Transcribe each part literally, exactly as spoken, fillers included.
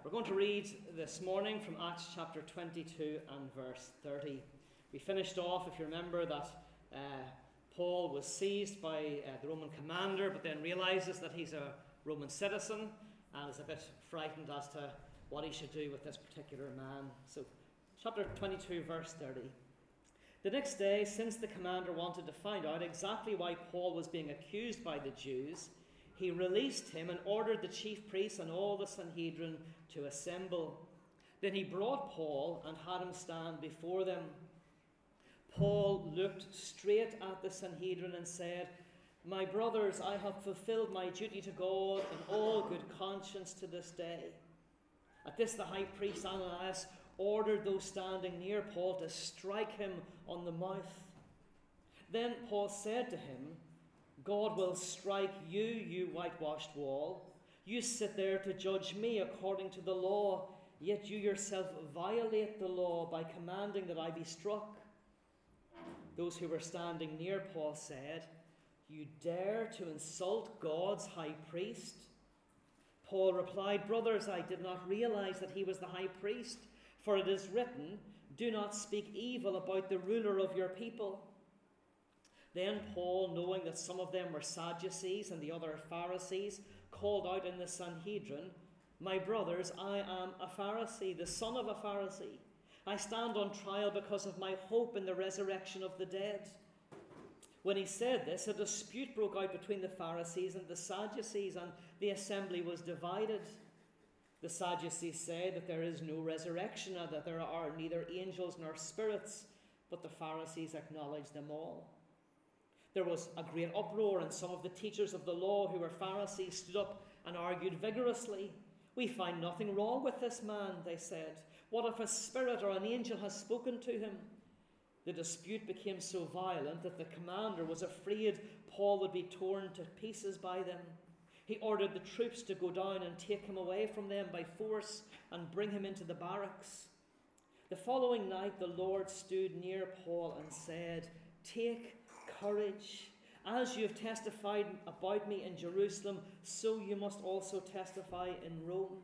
We're going to read this morning from Acts chapter twenty-two and verse thirty. We finished off, if you remember, that uh, Paul was seized by uh, the Roman commander, but then realizes that he's a Roman citizen and is a bit frightened as to what he should do with this particular man. So, chapter twenty-two, verse thirty. The next day, since the commander wanted to find out exactly why Paul was being accused by the Jews, he released him and ordered the chief priests and all the Sanhedrin to assemble. Then he brought Paul and had him stand before them. Paul looked straight at the Sanhedrin and said, "My brothers, I have fulfilled my duty to God in all good conscience to this day." At this the high priest Ananias ordered those standing near Paul to strike him on the mouth. Then Paul said to him, "God will strike you, you whitewashed wall. You sit there to judge me according to the law, yet you yourself violate the law by commanding that I be struck." Those who were standing near Paul said, "You dare to insult God's high priest?" Paul replied, "Brothers, I did not realize that he was the high priest, for it is written, 'Do not speak evil about the ruler of your people.'" Then Paul, knowing that some of them were Sadducees and the other Pharisees, called out in the Sanhedrin, "My brothers, I am a Pharisee, the son of a Pharisee. I stand on trial because of my hope in the resurrection of the dead." When he said this, a dispute broke out between the Pharisees and the Sadducees, and the assembly was divided. The Sadducees said that there is no resurrection and that there are neither angels nor spirits, but the Pharisees acknowledged them all. There was a great uproar, and some of the teachers of the law who were Pharisees stood up and argued vigorously. "We find nothing wrong with this man," they said. "What if a spirit or an angel has spoken to him?" The dispute became so violent that the commander was afraid Paul would be torn to pieces by them. He ordered the troops to go down and take him away from them by force and bring him into the barracks. The following night the Lord stood near Paul and said, "Take courage. As you have testified about me in Jerusalem, so you must also testify in Rome."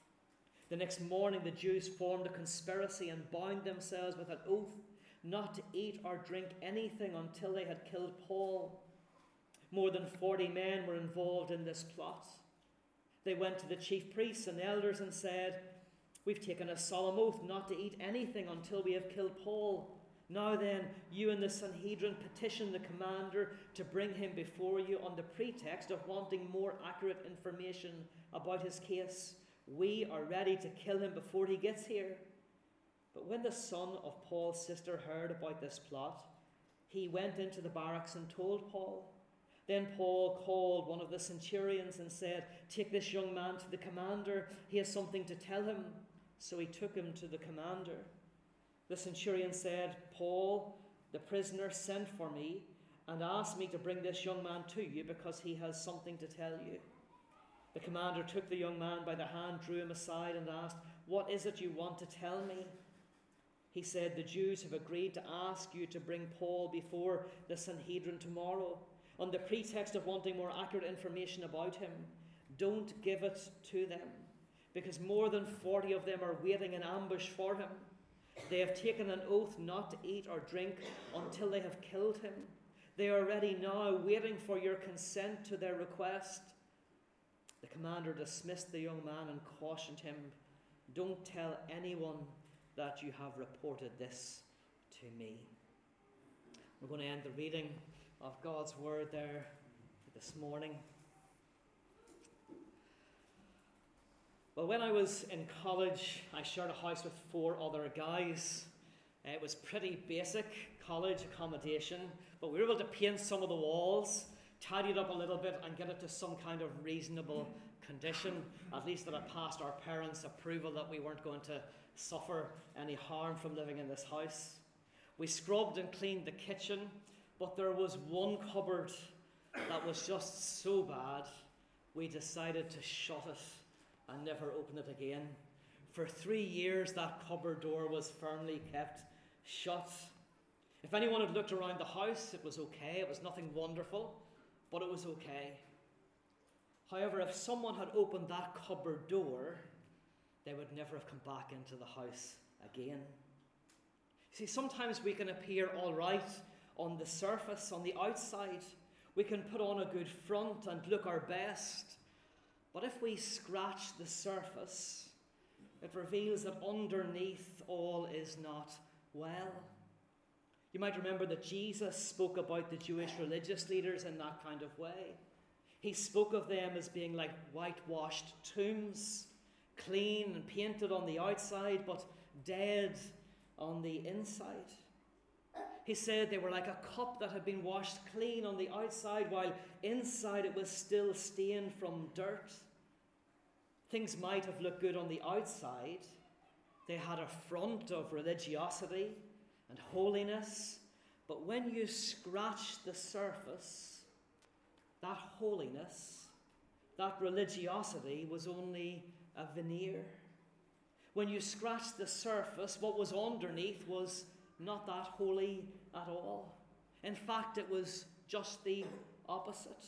The next morning the Jews formed a conspiracy and bound themselves with an oath not to eat or drink anything until they had killed Paul. More than forty men were involved in this plot. They went to the chief priests and elders and said, "We've taken a solemn oath not to eat anything until we have killed Paul. Now then, you and the Sanhedrin petition the commander to bring him before you on the pretext of wanting more accurate information about his case. We are ready to kill him before he gets here." But when the son of Paul's sister heard about this plot, he went into the barracks and told Paul. Then Paul called one of the centurions and said, "Take this young man to the commander. He has something to tell him." So he took him to the commander. The centurion said, "Paul, the prisoner, sent for me and asked me to bring this young man to you because he has something to tell you." The commander took the young man by the hand, drew him aside and asked, "What is it you want to tell me?" He said, "The Jews have agreed to ask you to bring Paul before the Sanhedrin tomorrow on the pretext of wanting more accurate information about him. Don't give it to them, because more than forty of them are waiting in ambush for him. They have taken an oath not to eat or drink until they have killed him. They are ready now, waiting for your consent to their request." The commander dismissed the young man and cautioned him, "Don't tell anyone that you have reported this to me." We're going to end the reading of God's word there this morning. Well, when I was in college, I shared a house with four other guys. It was pretty basic college accommodation, but we were able to paint some of the walls, tidy it up a little bit, and get it to some kind of reasonable condition, at least that it passed our parents' approval that we weren't going to suffer any harm from living in this house. We scrubbed and cleaned the kitchen, but there was one cupboard that was just so bad, we decided to shut it and never open it again. For three years, that cupboard door was firmly kept shut. If anyone had looked around the house, it was okay. It was nothing wonderful, but it was okay. However, if someone had opened that cupboard door, they would never have come back into the house again. See, sometimes we can appear all right on the surface, on the outside. We can put on a good front and look our best. But if we scratch the surface, it reveals that underneath all is not well. You might remember that Jesus spoke about the Jewish religious leaders in that kind of way. He spoke of them as being like whitewashed tombs, clean and painted on the outside, but dead on the inside. He said they were like a cup that had been washed clean on the outside, while inside it was still stained from dirt. Things might have looked good on the outside. They had a front of religiosity and holiness, but when you scratch the surface, that holiness, that religiosity was only a veneer. When you scratch the surface, what was underneath was not that holy at all. In fact, it was just the opposite.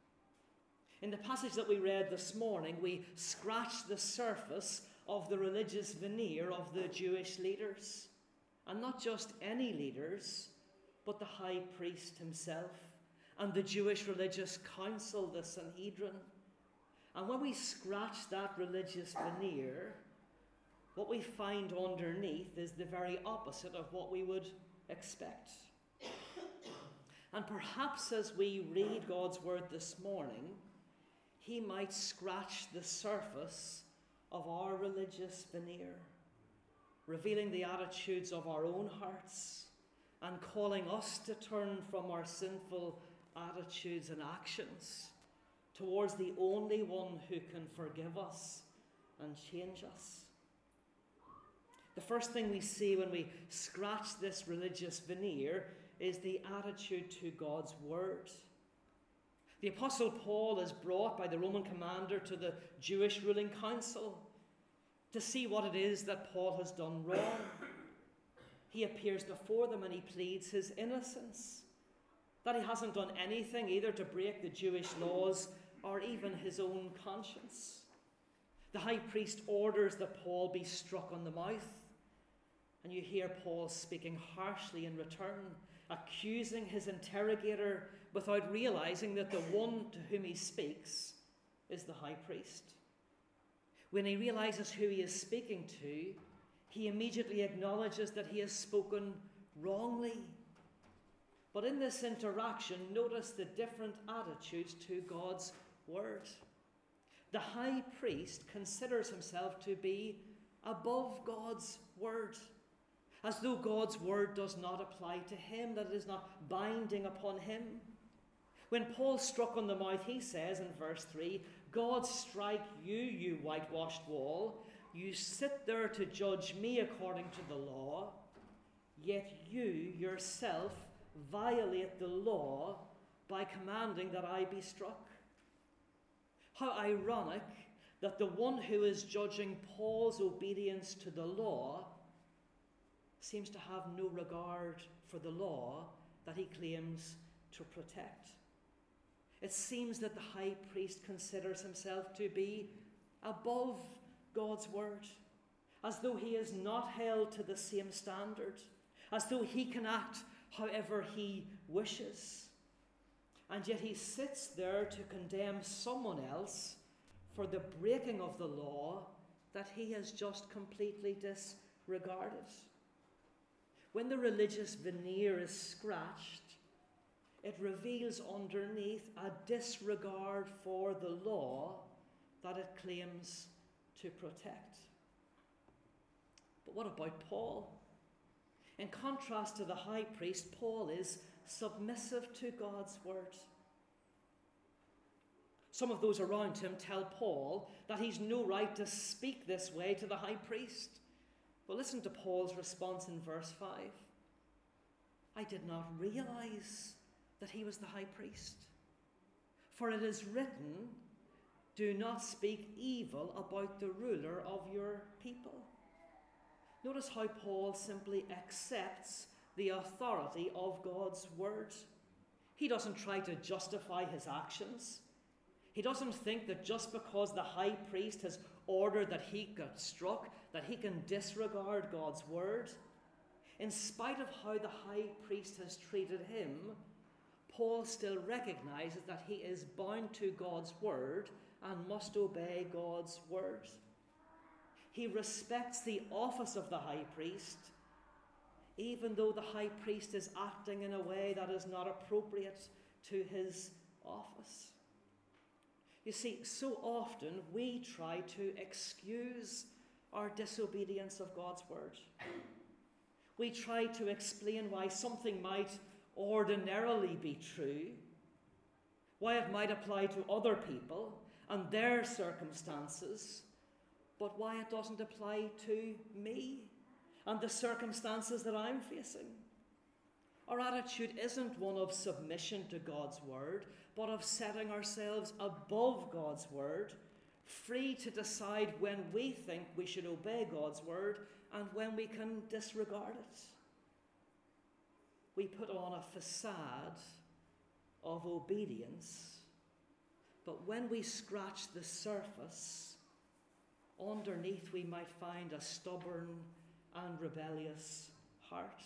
In the passage that we read this morning, we scratched the surface of the religious veneer of the Jewish leaders. And not just any leaders, but the high priest himself and the Jewish religious council, the Sanhedrin. And when we scratch that religious veneer, what we find underneath is the very opposite of what we would expect. And perhaps as we read God's word this morning, he might scratch the surface of our religious veneer, revealing the attitudes of our own hearts and calling us to turn from our sinful attitudes and actions towards the only one who can forgive us and change us. The first thing we see when we scratch this religious veneer is the attitude to God's word. The Apostle Paul is brought by the Roman commander to the Jewish ruling council to see what it is that Paul has done wrong. He appears before them and he pleads his innocence, that he hasn't done anything either to break the Jewish laws or even his own conscience. The high priest orders that Paul be struck on the mouth, and you hear Paul speaking harshly in return, accusing his interrogator without realizing that the one to whom he speaks is the high priest. When he realizes who he is speaking to, he immediately acknowledges that he has spoken wrongly. But in this interaction, notice the different attitudes to God's word. The high priest considers himself to be above God's word, as though God's word does not apply to him, that it is not binding upon him. When Paul struck on the mouth, he says in verse three, God strike you, you whitewashed wall. You sit there to judge me according to the law, yet you yourself violate the law by commanding that I be struck. How ironic that the one who is judging Paul's obedience to the law seems to have no regard for the law that he claims to protect. It seems that the high priest considers himself to be above God's word, as though he is not held to the same standard, as though he can act however he wishes. And yet he sits there to condemn someone else for the breaking of the law that he has just completely disregarded. When the religious veneer is scratched, it reveals underneath a disregard for the law that it claims to protect. But what about Paul? In contrast to the high priest, Paul is submissive to God's word. Some of those around him tell Paul that he's no right to speak this way to the high priest. But listen to Paul's response in verse five. I did not realize that he was the high priest. For it is written, do not speak evil about the ruler of your people. Notice how Paul simply accepts the authority of God's word. He doesn't try to justify his actions. He doesn't think that just because the high priest has ordered that he got struck, that he can disregard God's word. In spite of how the high priest has treated him, Paul still recognizes that he is bound to God's word and must obey God's word. He respects the office of the high priest, even though the high priest is acting in a way that is not appropriate to his office. You see, so often we try to excuse our disobedience of God's word. We try to explain why something might ordinarily be true, why it might apply to other people and their circumstances, but why it doesn't apply to me and the circumstances that I'm facing. Our attitude isn't one of submission to God's word, but of setting ourselves above God's word, free to decide when we think we should obey God's word and when we can disregard it. We put on a facade of obedience, but when we scratch the surface, underneath we might find a stubborn and rebellious heart.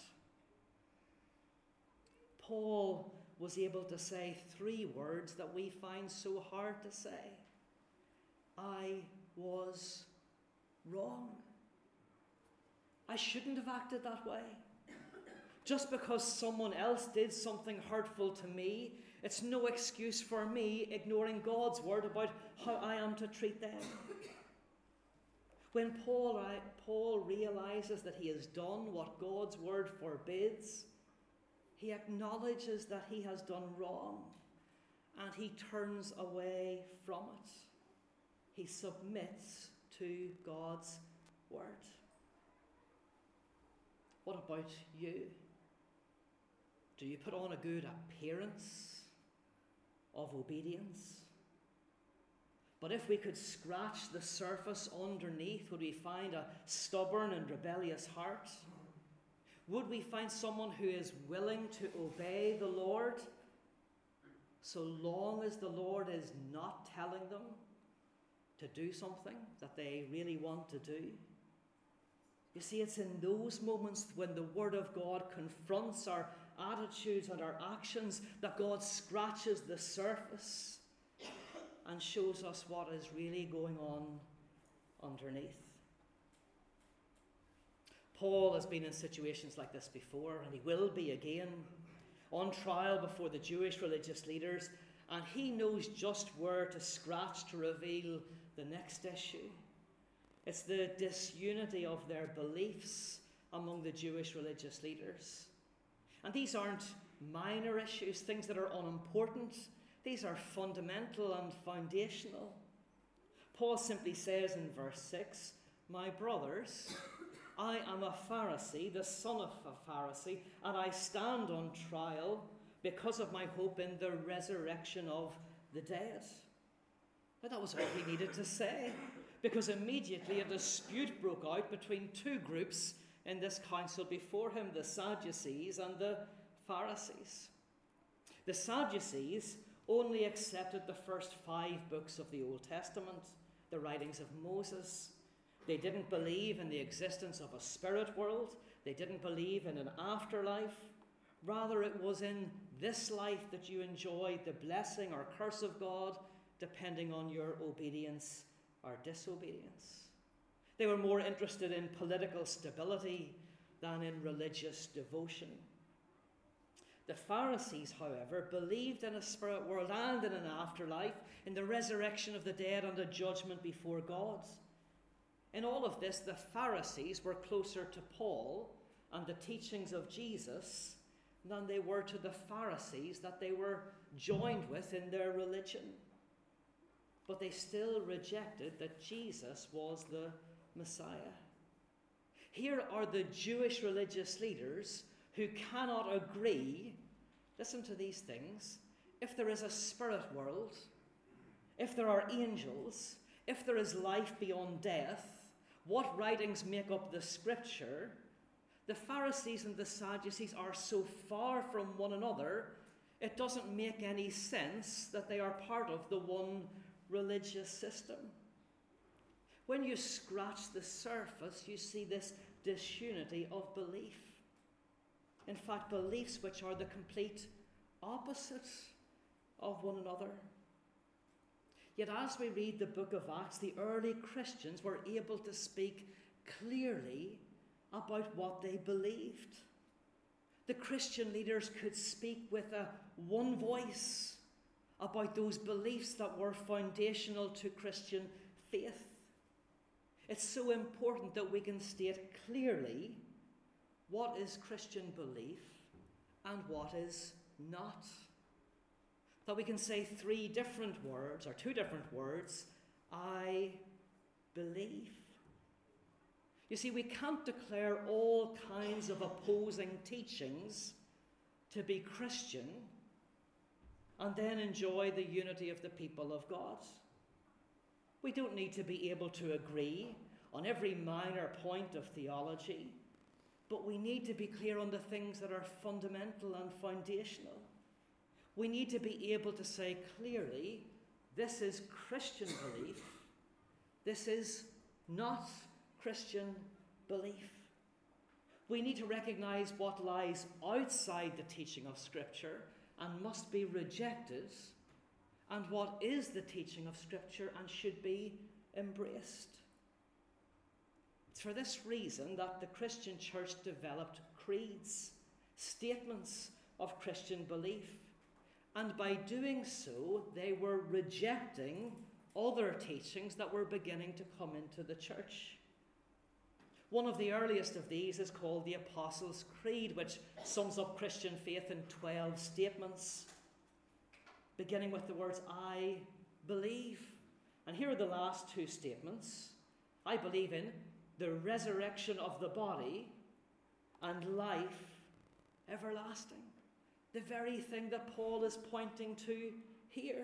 Paul was able to say three words that we find so hard to say. I was wrong. I shouldn't have acted that way. Just because someone else did something hurtful to me, it's no excuse for me ignoring God's word about how I am to treat them. When Paul, Paul realizes that he has done what God's word forbids, he acknowledges that he has done wrong and he turns away from it. He submits to God's word. What about you? Do you put on a good appearance of obedience? But if we could scratch the surface underneath, would we find a stubborn and rebellious heart? Would we find someone who is willing to obey the Lord, so long as the Lord is not telling them to do something that they really want to do? You see, it's in those moments when the Word of God confronts our attitudes and our actions that God scratches the surface and shows us what is really going on underneath. Paul has been in situations like this before, and he will be again, on trial before the Jewish religious leaders, and he knows just where to scratch to reveal the next issue. It's the disunity of their beliefs among the Jewish religious leaders. And these aren't minor issues, things that are unimportant. These are fundamental and foundational. Paul simply says in verse six, "My brothers, I am a Pharisee, the son of a Pharisee, and I stand on trial because of my hope in the resurrection of the dead." Now, that was all he needed to say, because immediately a dispute broke out between two groups in this council before him, the Sadducees and the Pharisees. The Sadducees only accepted the first five books of the Old Testament, the writings of Moses. They didn't believe in the existence of a spirit world. They didn't believe in an afterlife. Rather, it was in this life that you enjoyed the blessing or curse of God, depending on your obedience or disobedience. They were more interested in political stability than in religious devotion. The Pharisees, however, believed in a spirit world and in an afterlife, in the resurrection of the dead and a judgment before God. In all of this, the Pharisees were closer to Paul and the teachings of Jesus than they were to the Pharisees that they were joined with in their religion. But they still rejected that Jesus was the Messiah. Here are the Jewish religious leaders who cannot agree, listen to these things, if there is a spirit world, if there are angels, if there is life beyond death, what writings make up the scripture. The Pharisees and the Sadducees are so far from one another, it doesn't make any sense that they are part of the one religious system. When you scratch the surface, you see this disunity of belief. In fact, beliefs which are the complete opposite of one another. Yet as we read the book of Acts, the early Christians were able to speak clearly about what they believed. The Christian leaders could speak with a one voice about those beliefs that were foundational to Christian faith. It's so important that we can state clearly what is Christian belief and what is not. That we can say three different words, or two different words, I believe. You see, we can't declare all kinds of opposing teachings to be Christian and then enjoy the unity of the people of God. We don't need to be able to agree on every minor point of theology, but we need to be clear on the things that are fundamental and foundational. We need to be able to say clearly, this is Christian belief, this is not Christian belief. We need to recognize what lies outside the teaching of Scripture and must be rejected, and what is the teaching of Scripture and should be embraced. It's for this reason that the Christian church developed creeds, statements of Christian belief, and by doing so, they were rejecting other teachings that were beginning to come into the church. One of the earliest of these is called the Apostles' Creed, which sums up Christian faith in twelve statements, beginning with the words, I believe. And here are the last two statements. I believe in the resurrection of the body and life everlasting. The very thing that Paul is pointing to here.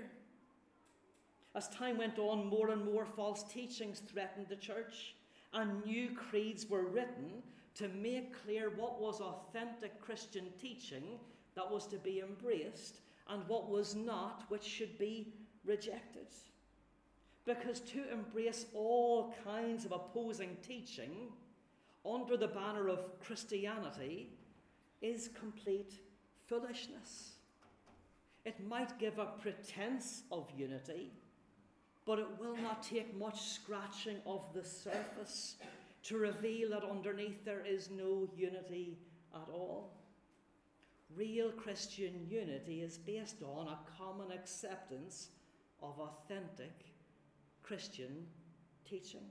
As time went on, more and more false teachings threatened the church, and new creeds were written to make clear what was authentic Christian teaching that was to be embraced and what was not, which should be rejected. Because to embrace all kinds of opposing teaching under the banner of Christianity is complete foolishness. It might give a pretense of unity, but it will not take much scratching of the surface to reveal that underneath there is no unity at all. Real Christian unity is based on a common acceptance of authentic Christian teaching.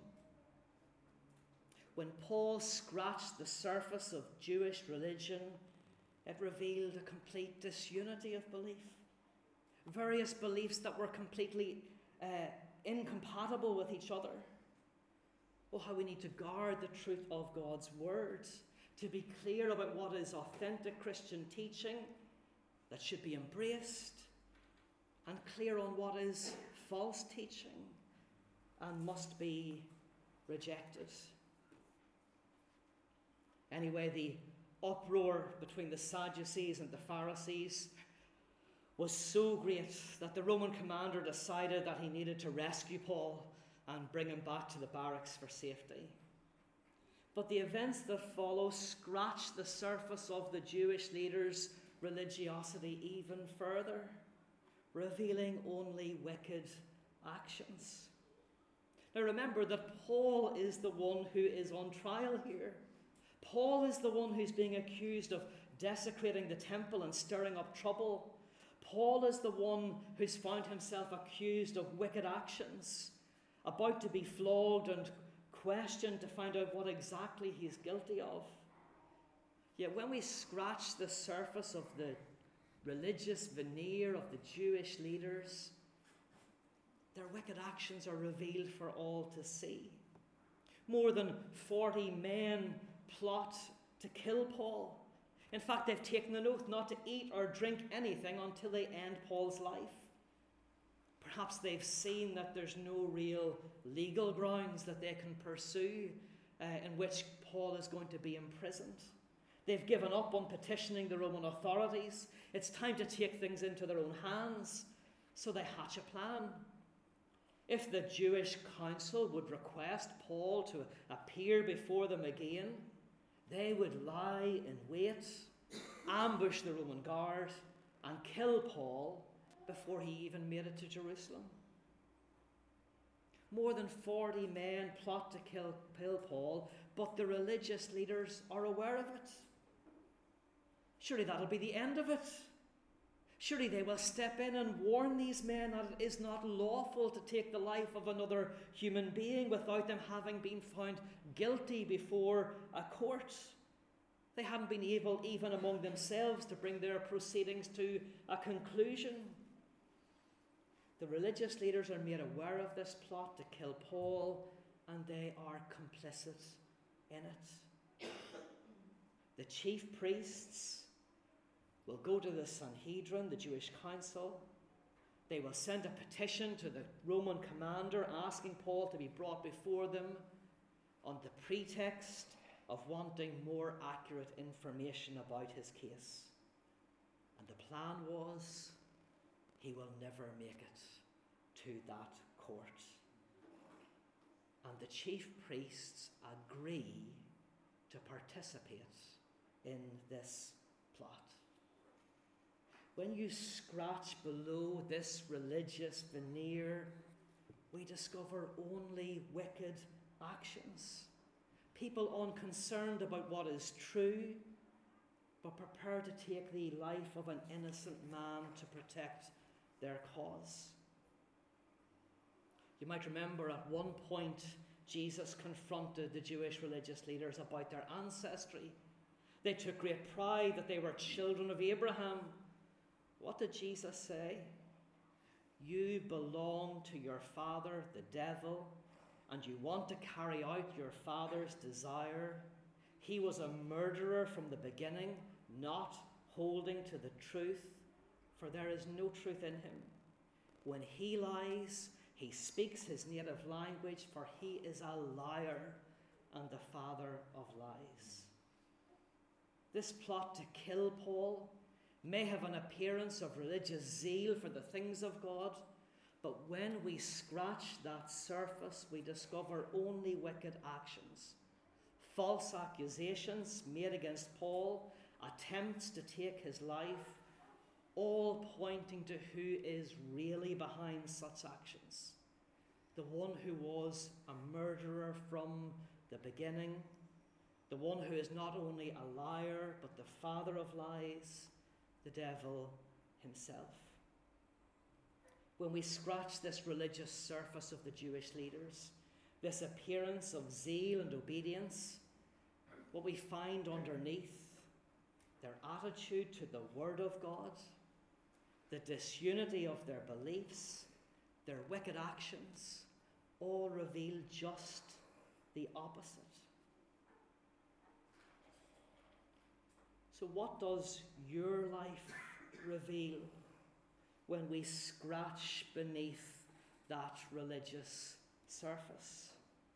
When Paul scratched the surface of Jewish religion, it revealed a complete disunity of belief. Various beliefs that were completely uh, incompatible with each other. Oh, how we need to guard the truth of God's word, to be clear about what is authentic Christian teaching that should be embraced, and clear on what is false teaching and must be rejected. Anyway, the uproar between the Sadducees and the Pharisees was so great that the Roman commander decided that he needed to rescue Paul and bring him back to the barracks for safety. But the events that follow scratch the surface of the Jewish leaders' religiosity even further, revealing only wicked actions. Now remember that Paul is the one who is on trial here. Paul is the one who's being accused of desecrating the temple and stirring up trouble. Paul is the one who's found himself accused of wicked actions, about to be flogged and questioned to find out what exactly he's guilty of. Yet when we scratch the surface of the religious veneer of the Jewish leaders, their wicked actions are revealed for all to see. More than forty men plot to kill Paul. In fact, they've taken an oath not to eat or drink anything until they end Paul's life. Perhaps they've seen that there's no real legal grounds that they can pursue uh, in which Paul is going to be imprisoned. They've given up on petitioning the Roman authorities. It's time to take things into their own hands. So they hatch a plan. If the Jewish council would request Paul to appear before them again, they would lie in wait, ambush the Roman guard, and kill Paul before he even made it to Jerusalem. More than forty men plot to kill, kill Paul, but the religious leaders are aware of it. Surely that'll be the end of it. Surely they will step in and warn these men that it is not lawful to take the life of another human being without them having been found guilty before a court. They hadn't been able, even among themselves, to bring their proceedings to a conclusion. The religious leaders are made aware of this plot to kill Paul, and they are complicit in it. The chief priests will go to the Sanhedrin, the Jewish council. They will send a petition to the Roman commander asking Paul to be brought before them on the pretext of wanting more accurate information about his case. And the plan was, he will never make it to that court. And the chief priests agree to participate in this plot. When you scratch below this religious veneer, we discover only wicked actions. People unconcerned about what is true, but prepared to take the life of an innocent man to protect their cause. You might remember at one point Jesus confronted the Jewish religious leaders about their ancestry. They took great pride that they were children of Abraham. What did Jesus say? You belong to your father, the devil, and you want to carry out your father's desire. He was a murderer from the beginning, not holding to the truth, for there is no truth in him. When he lies, he speaks his native language, for he is a liar and the father of lies. This plot to kill Paul may have an appearance of religious zeal for the things of God, but when we scratch that surface, we discover only wicked actions. False accusations made against Paul, attempts to take his life, all pointing to who is really behind such actions. The one who was a murderer from the beginning, the one who is not only a liar, but the father of lies, the devil himself. When we scratch this religious surface of the Jewish leaders, this appearance of zeal and obedience, what we find underneath, their attitude to the Word of God, the disunity of their beliefs, their wicked actions, all reveal just the opposite. So what does your life reveal when we scratch beneath that religious surface?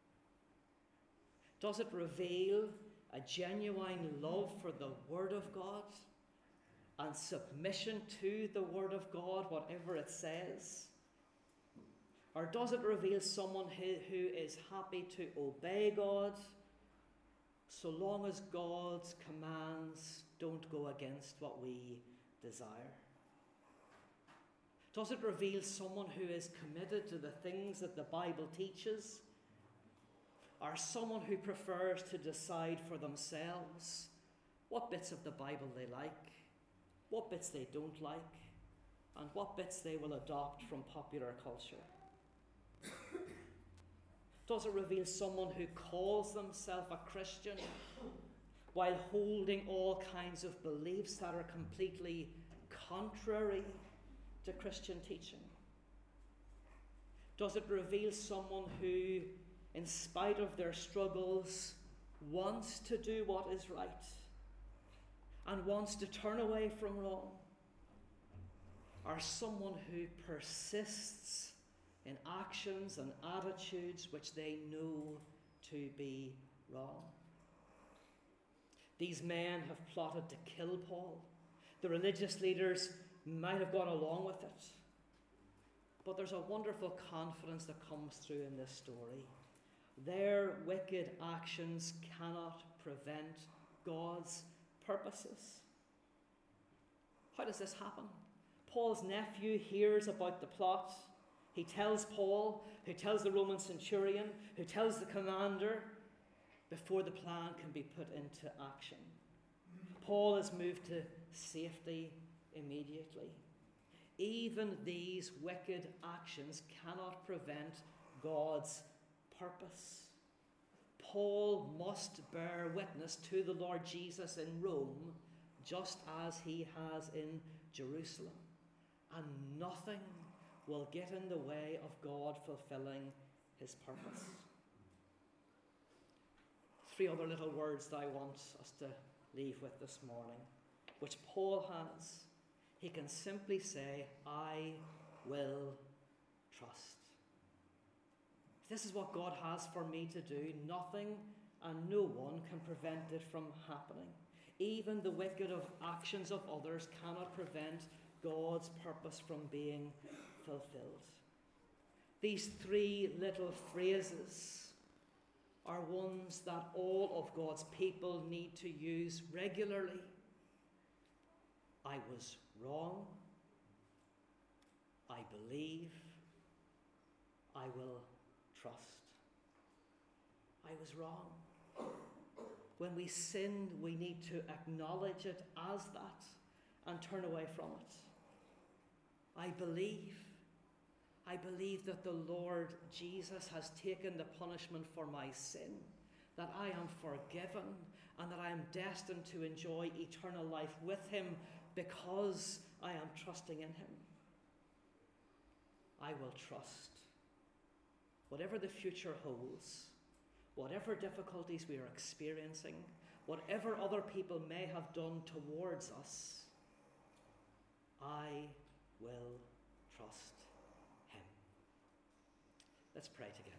Does it reveal a genuine love for the Word of God and submission to the Word of God, whatever it says? Or does it reveal someone who, who is happy to obey God so long as God's commands don't go against what we desire? Does it reveal someone who is committed to the things that the Bible teaches? Or someone who prefers to decide for themselves what bits of the Bible they like, what bits they don't like, and what bits they will adopt from popular culture? Does it reveal someone who calls themselves a Christian while holding all kinds of beliefs that are completely contrary to Christian teaching? Does it reveal someone who, in spite of their struggles, wants to do what is right and wants to turn away from wrong? Or someone who persists in actions and attitudes which they know to be wrong? These men have plotted to kill Paul. The religious leaders might have gone along with it, But there's a wonderful confidence that comes through in this story. Their wicked actions cannot prevent God's purposes. How does this happen? Paul's nephew hears about the plot. He tells Paul, who tells the Roman centurion, who tells the commander, before the plan can be put into action. Paul is moved to safety immediately. Even these wicked actions cannot prevent God's purpose. Paul must bear witness to the Lord Jesus in Rome, just as he has in Jerusalem. And nothing will get in the way of God fulfilling his purpose. Three other little words that I want us to leave with this morning, which Paul has. He can simply say, I will trust. This is what God has for me to do. Nothing and no one can prevent it from happening. Even the wicked of actions of others cannot prevent God's purpose from being fulfilled. These three little phrases are ones that all of God's people need to use regularly. I was wrong. I believe. I will trust. I was wrong. When we sin, we need to acknowledge it as that and turn away from it. I believe. I believe that the Lord Jesus has taken the punishment for my sin, that I am forgiven, and that I am destined to enjoy eternal life with him because I am trusting in him. I will trust. Whatever the future holds, whatever difficulties we are experiencing, whatever other people may have done towards us, I will trust him. Let's pray together.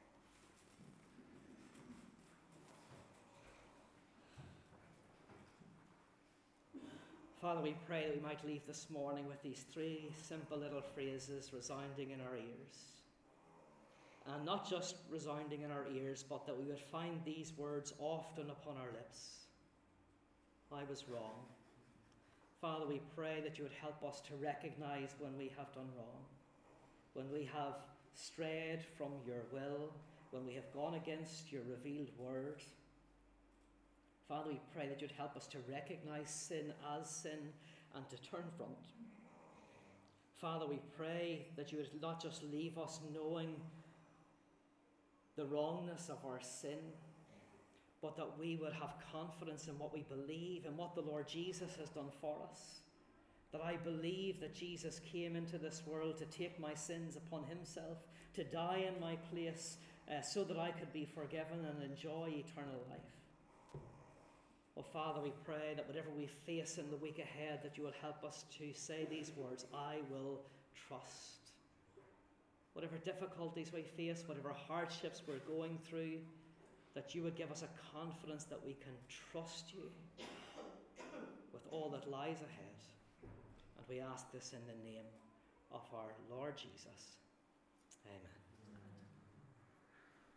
Father, we pray that we might leave this morning with these three simple little phrases resounding in our ears. And not just resounding in our ears, but that we would find these words often upon our lips. I was wrong. Father, we pray that you would help us to recognize when we have done wrong, when we have strayed from your will, when we have gone against your revealed word. Father, we pray that you'd help us to recognize sin as sin and to turn from it. Father, we pray that you would not just leave us knowing the wrongness of our sin, but that we would have confidence in what we believe and what the Lord Jesus has done for us. That I believe that Jesus came into this world to take my sins upon himself, to die in my place, uh, so that I could be forgiven and enjoy eternal life. Oh, Father, we pray that whatever we face in the week ahead, that you will help us to say these words, I will trust. Whatever difficulties we face, whatever hardships we're going through, that you would give us a confidence that we can trust you with all that lies ahead. And we ask this in the name of our Lord Jesus. Amen.